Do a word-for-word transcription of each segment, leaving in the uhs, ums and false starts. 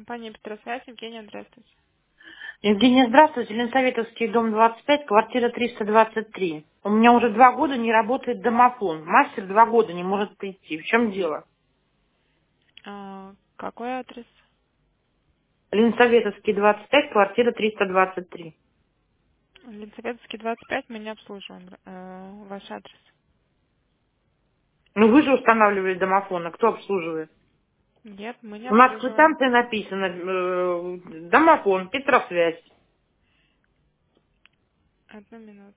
Компания Петросвязь, Евгения, здравствуйте. Евгения, здравствуйте. Ленсоветовский, дом двадцать пять, квартира триста двадцать три. У меня уже два года не работает домофон. Мастер два года не может прийти. В чем дело? А, какой адрес? Ленсоветовский, двадцать пять, квартира триста двадцать три. Ленцоветовский, двадцать пять, мы не обслуживаем э, ваш адрес. Ну вы же устанавливали домофон, а кто обслуживает? Нет, мы не У нас в обслуживаем. квитанции написано э, домофон, Петросвязь. Одну минуту.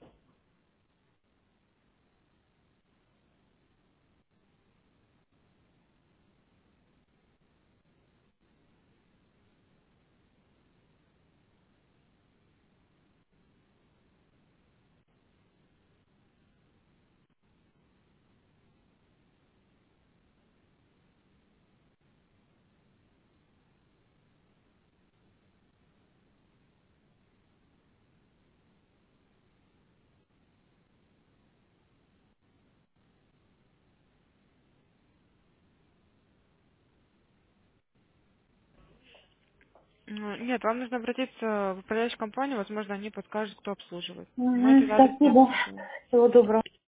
Ну, Нет, вам нужно обратиться в управляющую компанию, возможно, они подскажут, кто обслуживает. Мы Мгм, этот адрес не спасибо. обслуживаем. Всего доброго.